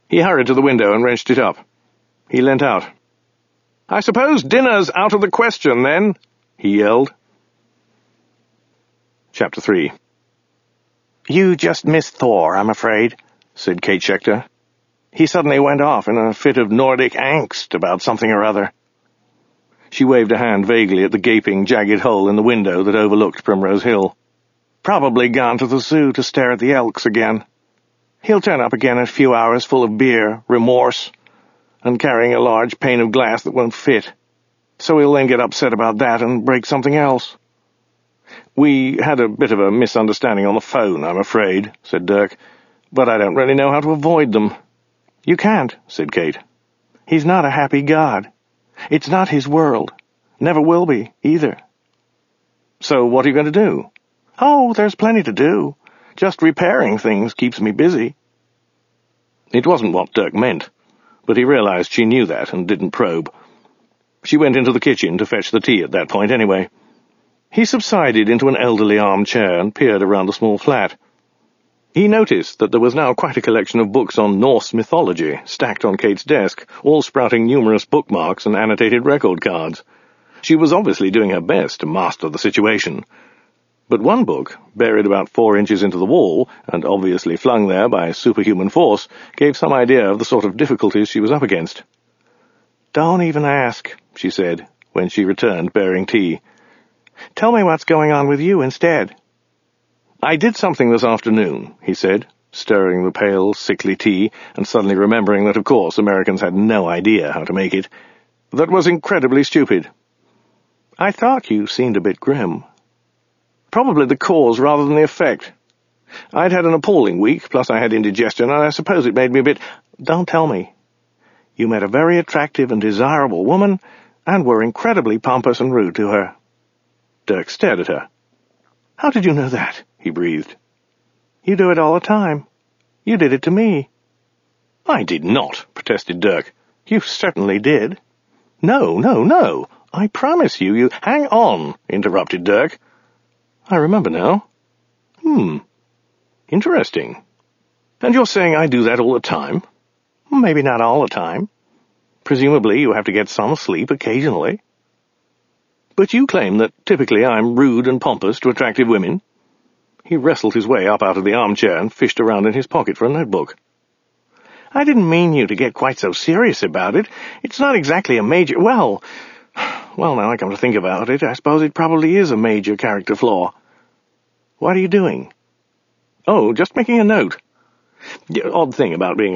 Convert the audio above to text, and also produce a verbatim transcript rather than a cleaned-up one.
He hurried to the window and wrenched it up. He leant out. "I suppose dinner's out of the question, then," he yelled. Chapter three. "You just missed Thor, I'm afraid," said Kate Schechter. "He suddenly went off in a fit of Nordic angst about something or other." She waved a hand vaguely at the gaping, jagged hole in the window that overlooked Primrose Hill. "Probably gone to the zoo to stare at the elks again. He'll turn up again in a few hours full of beer, remorse, and carrying a large pane of glass that won't fit. So he'll then get upset about that and break something else." "We had a bit of a misunderstanding on the phone, I'm afraid," said Dirk, "but I don't really know how to avoid them." "You can't," said Kate. "He's not a happy god. It's not his world. Never will be, either." "So what are you going to do?" "Oh, there's plenty to do. Just repairing things keeps me busy." It wasn't what Dirk meant, but he realized she knew that and didn't probe. She went into the kitchen to fetch the tea at that point anyway. He subsided into an elderly armchair and peered around the small flat. He noticed that there was now quite a collection of books on Norse mythology stacked on Kate's desk, all sprouting numerous bookmarks and annotated record cards. She was obviously doing her best to master the situation. But one book, buried about four inches into the wall, and obviously flung there by superhuman force, gave some idea of the sort of difficulties she was up against. "Don't even ask," she said, when she returned bearing tea. "Tell me what's going on with you instead." "I did something this afternoon," he said, stirring the pale, sickly tea, and suddenly remembering that, of course, Americans had no idea how to make it. "That was incredibly stupid." "I thought you seemed a bit grim." "Probably the cause rather than the effect. I'd had an appalling week, plus I had indigestion, and I suppose it made me a bit—" "Don't tell me. You met a very attractive and desirable woman, and were incredibly pompous and rude to her." Dirk stared at her. "How did you know that?" he breathed. "You do it all the time. You did it to me." "I did not," protested Dirk. "You certainly did." "No, no, no. I promise you, you—" "Hang on," interrupted Dirk. "I remember now." Hmm. Interesting. And you're saying I do that all the time?" "Maybe not all the time. Presumably you have to get some sleep occasionally." "But you claim that typically I'm rude and pompous to attractive women?" He wrestled his way up out of the armchair and fished around in his pocket for a notebook. "I didn't mean you to get quite so serious about it. It's not exactly a major— Well, well, now I come to think about it, I suppose it probably is a major character flaw. What are you doing?" "Oh, just making a note. The odd thing about being